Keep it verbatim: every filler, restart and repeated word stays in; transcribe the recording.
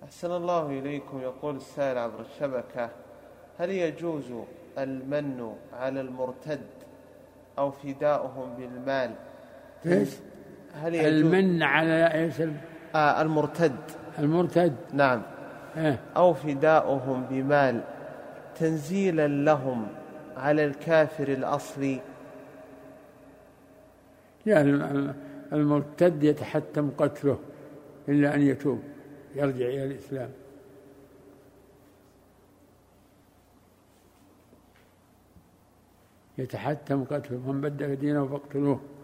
أحسن الله إليكم. يقول السائل عبر الشبكة: هل يجوز المن على المرتد أو فداؤهم بالمال؟ إيش؟ هل يجوز المن على إيش؟ آه المرتد المرتد نعم إيه؟ أو فداؤهم بمال تنزيلا لهم على الكافر الأصلي؟ يعني المرتد يتحتم قتله إلا أن يتوب يرجع إلى الإسلام. يتحتم قتله، من بدل دينه فاقتلوه.